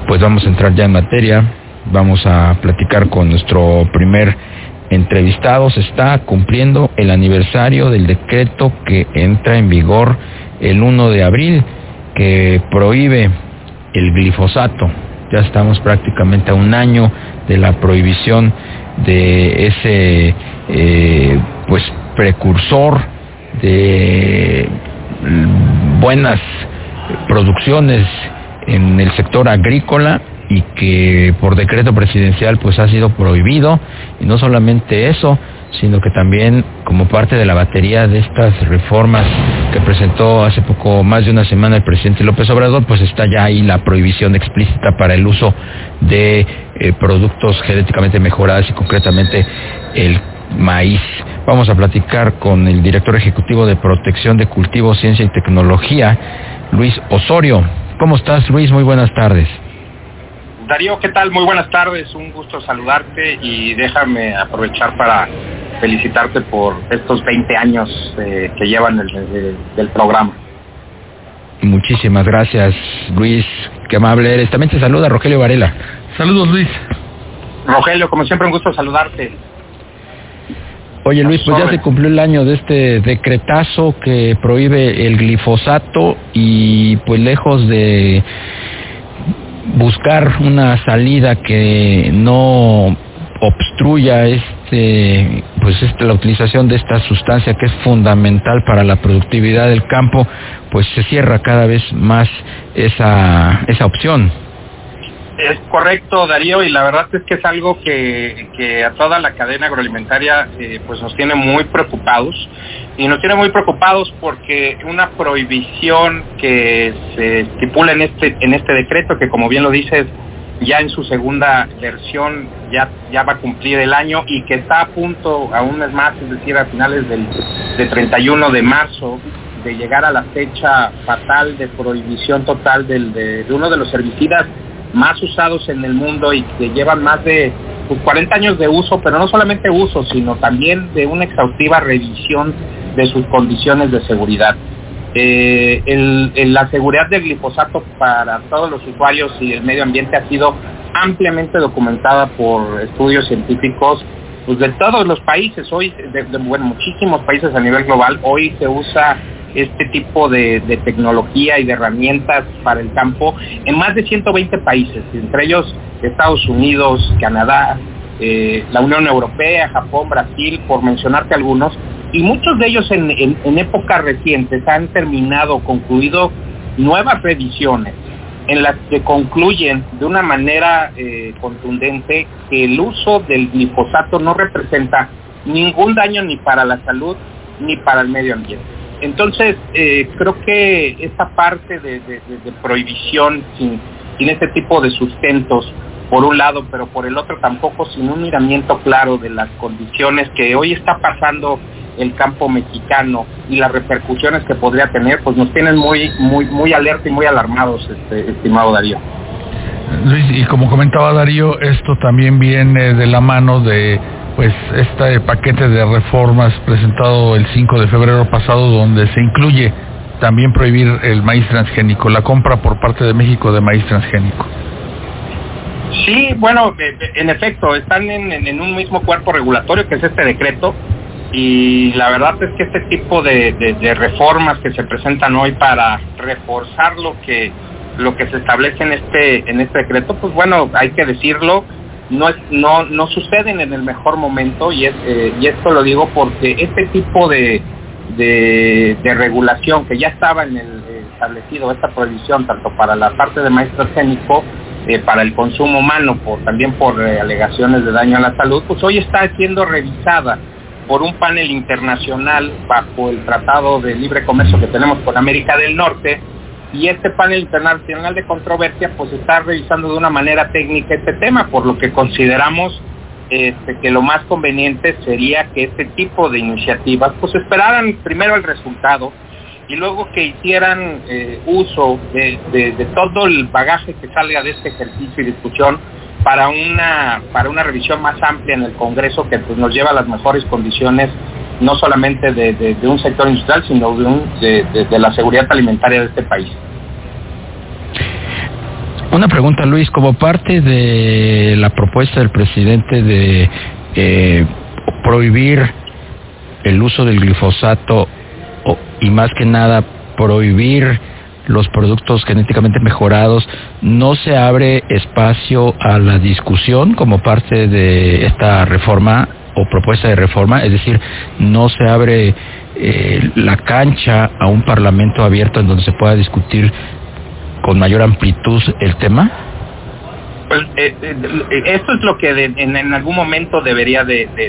pues vamos a entrar ya en materia. Vamos a platicar con nuestro primer entrevistado. Se está cumpliendo el aniversario del decreto que entra en vigor el 1 de abril, que prohíbe el glifosato. Ya estamos prácticamente a un año de la prohibición de ese pues precursor de buenas producciones en el sector agrícola, y que por decreto presidencial pues ha sido prohibido. Y no solamente eso, sino que también, como parte de la batería de estas reformas que presentó hace poco más de una semana el presidente López Obrador, pues está ya ahí la prohibición explícita para el uso de productos genéticamente mejorados, y concretamente el maíz. Vamos a platicar con el director ejecutivo de Protección de Cultivos, Ciencia y Tecnología, Luis Osorio. ¿Cómo estás, Luis? Muy buenas tardes. Darío, ¿qué tal? Muy buenas tardes, un gusto saludarte, y déjame aprovechar para felicitarte por estos 20 años que llevan del programa. Muchísimas gracias, Luis, qué amable eres. También te saluda Rogelio Varela. Saludos, Luis. Rogelio, como siempre, un gusto saludarte. Oye, Luis, pues ya se cumplió el año de este decretazo que prohíbe el glifosato, y pues lejos de buscar una salida que no obstruya la utilización de esta sustancia que es fundamental para la productividad del campo, pues se cierra cada vez más esa opción. Es correcto, Darío, y la verdad es que es algo que a toda la cadena agroalimentaria pues nos tiene muy preocupados, y nos tiene muy preocupados porque una prohibición que se estipula en este decreto, que como bien lo dices, ya en su segunda versión ya va a cumplir el año, y que está a punto a un mes más, es decir, a finales de 31 de marzo, de llegar a la fecha fatal de prohibición total de uno de los herbicidas más usados en el mundo, y que llevan más de 40 años de uso, pero no solamente uso, sino también de una exhaustiva revisión de sus condiciones de seguridad. La seguridad del glifosato para todos los usuarios y el medio ambiente ha sido ampliamente documentada por estudios científicos pues de todos los países. Hoy, muchísimos países a nivel global, hoy se usa este tipo de tecnología y de herramientas para el campo en más de 120 países, entre ellos Estados Unidos, Canadá, la Unión Europea, Japón, Brasil, por mencionarte algunos, y muchos de ellos en épocas recientes han concluido nuevas revisiones en las que concluyen de una manera contundente que el uso del glifosato no representa ningún daño ni para la salud ni para el medio ambiente. Entonces, creo que esta parte de prohibición sin este tipo de sustentos, por un lado, pero por el otro tampoco sin un miramiento claro de las condiciones que hoy está pasando el campo mexicano y las repercusiones que podría tener, pues nos tienen muy alerta y muy alarmados, estimado Darío. Luis, y como comentaba Darío, esto también viene de la mano de este paquete de reformas presentado el 5 de febrero pasado, donde se incluye también prohibir el maíz transgénico, la compra por parte de México de maíz transgénico. Sí, bueno, en efecto, están en un mismo cuerpo regulatorio, que es este decreto, y la verdad es que este tipo de reformas que se presentan hoy para reforzar lo que se establece en este decreto, pues bueno, hay que decirlo, no suceden en el mejor momento, y esto lo digo porque este tipo de regulación que ya estaba en el establecido, esta prohibición tanto para la parte de maíz transgénico, para el consumo humano, también por alegaciones de daño a la salud, pues hoy está siendo revisada por un panel internacional bajo el Tratado de Libre Comercio que tenemos con América del Norte, y este panel internacional de controversia pues está revisando de una manera técnica este tema, por lo que consideramos que lo más conveniente sería que este tipo de iniciativas pues esperaran primero el resultado, y luego que hicieran uso de todo el bagaje que salga de este ejercicio y discusión para una revisión más amplia en el Congreso, que pues nos lleva a las mejores condiciones, no solamente de un sector industrial, sino de la seguridad alimentaria de este país. Una pregunta, Luis, como parte de la propuesta del presidente de prohibir el uso del glifosato y más que nada prohibir los productos genéticamente mejorados, ¿no se abre espacio a la discusión como parte de esta reforma o propuesta de reforma? Es decir, ¿no se abre la cancha a un parlamento abierto en donde se pueda discutir con mayor amplitud el tema? Pues esto es lo que en algún momento debería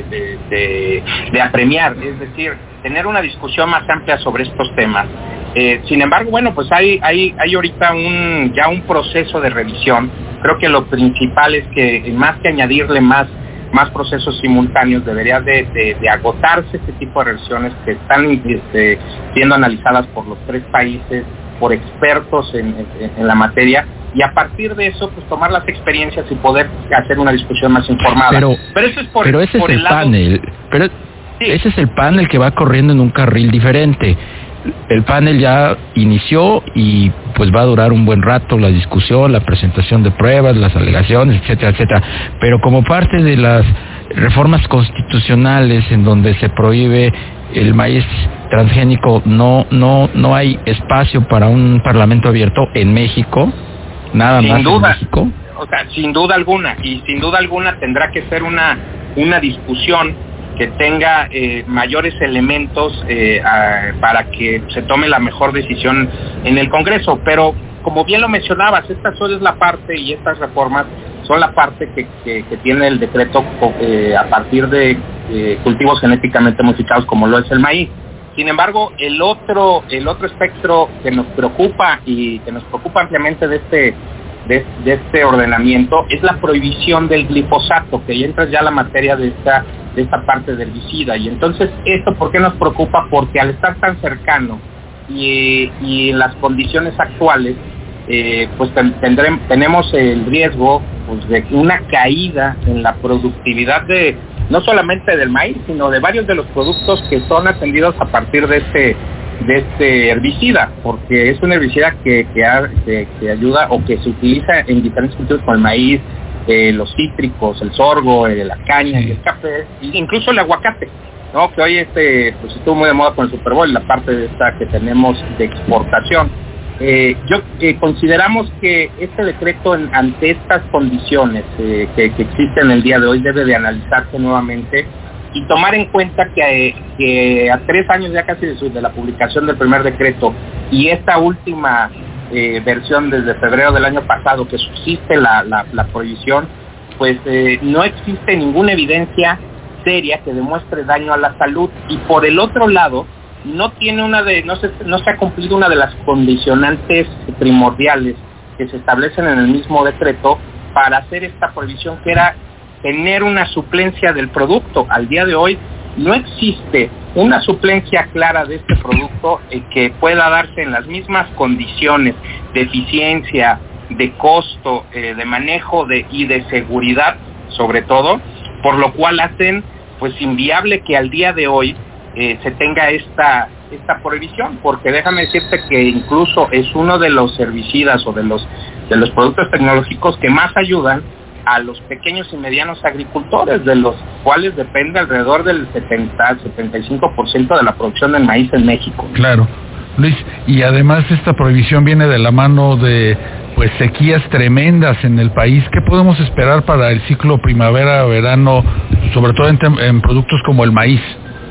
de apremiar, es decir, tener una discusión más amplia sobre estos temas. Sin embargo, bueno, pues hay ahorita ya un proceso de revisión. Creo que lo principal es que más que añadirle más procesos simultáneos, debería de agotarse este tipo de revisiones que están siendo analizadas por los 3 países, por expertos en la materia, y a partir de eso pues tomar las experiencias y poder hacer una discusión más informada. Pero eso es por ese es el lado... panel, pero sí. Ese es el panel que va corriendo en un carril diferente. El panel ya inició y pues va a durar un buen rato la discusión, la presentación de pruebas, las alegaciones, etcétera, etcétera. Pero como parte de las reformas constitucionales en donde se prohíbe el maíz transgénico, no hay espacio para un parlamento abierto en México, nada más en México. O sea, sin duda alguna, y sin duda alguna tendrá que ser una discusión que tenga mayores elementos para que se tome la mejor decisión en el Congreso. Pero como bien lo mencionabas, esta solo es la parte, y estas reformas son la parte que tiene el decreto a partir de cultivos genéticamente modificados como lo es el maíz. Sin embargo, el otro espectro que nos preocupa y que nos preocupa ampliamente de este ordenamiento es la prohibición del glifosato, que entra ya la materia de esta parte del herbicida. Y entonces, ¿esto por qué nos preocupa? Porque al estar tan cercano y en las condiciones actuales, pues tenemos el riesgo pues de una caída en la productividad no solamente del maíz, sino de varios de los productos que son atendidos a partir de este herbicida, porque es un herbicida que ayuda o que se utiliza en diferentes cultivos como el maíz, los cítricos, el sorgo, la caña, y el café, incluso el aguacate, ¿no? Que hoy pues estuvo muy de moda con el Super Bowl, la parte de esta que tenemos de exportación. Consideramos que este decreto ante estas condiciones que existen el día de hoy debe de analizarse nuevamente y tomar en cuenta que a 3 años ya casi de la publicación del primer decreto y esta última versión desde febrero del año pasado que subsiste la prohibición, pues no existe ninguna evidencia seria que demuestre daño a la salud, y por el otro lado no se ha cumplido una de las condicionantes primordiales que se establecen en el mismo decreto para hacer esta prohibición, que era tener una suplencia del producto. Al día de hoy no existe una suplencia clara de este producto que pueda darse en las mismas condiciones de eficiencia, de costo, de manejo y de seguridad, sobre todo, por lo cual hacen pues inviable que al día de hoy se tenga esta prohibición, porque déjame decirte que incluso es uno de los herbicidas o de los productos tecnológicos que más ayudan a los pequeños y medianos agricultores, de los cuales depende alrededor del 70-75% de la producción del maíz en México. Claro, Luis, y además esta prohibición viene de la mano de pues sequías tremendas en el país. ¿Qué podemos esperar para el ciclo primavera-verano, sobre todo en productos como el maíz?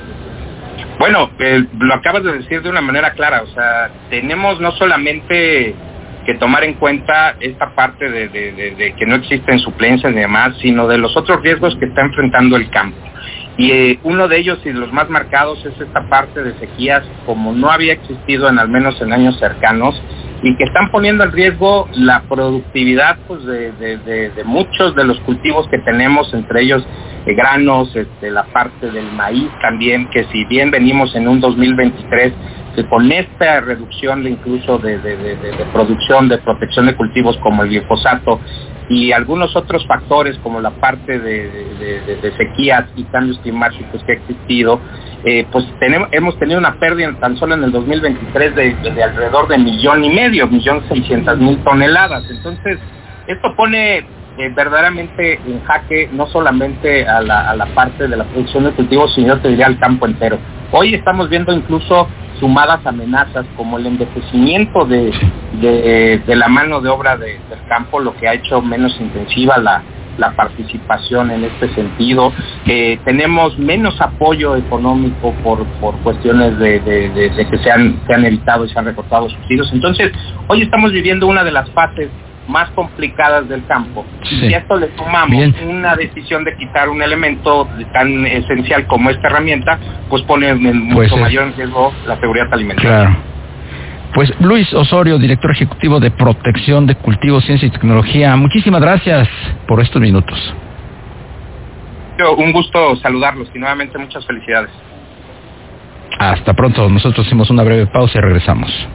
Bueno, lo acabas de decir de una manera clara, o sea, tenemos no solamente que tomar en cuenta esta parte de que no existen suplencias ni demás, sino de los otros riesgos que está enfrentando el campo. Y uno de ellos y de los más marcados es esta parte de sequías como no había existido al menos en años cercanos, y que están poniendo en riesgo la productividad pues de muchos de los cultivos que tenemos, entre ellos granos, la parte del maíz también, que si bien venimos en un 2023 que con esta reducción incluso de producción, de protección de cultivos como el glifosato y algunos otros factores como la parte de sequías y cambios climáticos que ha existido, pues hemos tenido una pérdida tan solo en el 2023 de alrededor de 1,5 millones, 1,600,000 toneladas. Entonces, Esto pone verdaderamente en jaque no solamente a la parte de la producción de cultivos, sino te diría al campo entero. Hoy estamos viendo incluso sumadas amenazas como el envejecimiento de la mano de obra del campo, lo que ha hecho menos intensiva la participación en este sentido. Tenemos menos apoyo económico por cuestiones de que se han evitado y se han recortado subsidios. Entonces, hoy estamos viviendo una de las fases más complicadas del campo. Sí. Y a esto le sumamos una decisión de quitar un elemento tan esencial como esta herramienta, pues pone en mucho mayor riesgo la seguridad alimentaria. Claro. Pues Luis Osorio, director ejecutivo de Protección de Cultivos, Ciencia y Tecnología, muchísimas gracias por estos minutos. Un gusto saludarlos y nuevamente muchas felicidades. Hasta pronto, nosotros hacemos una breve pausa y regresamos.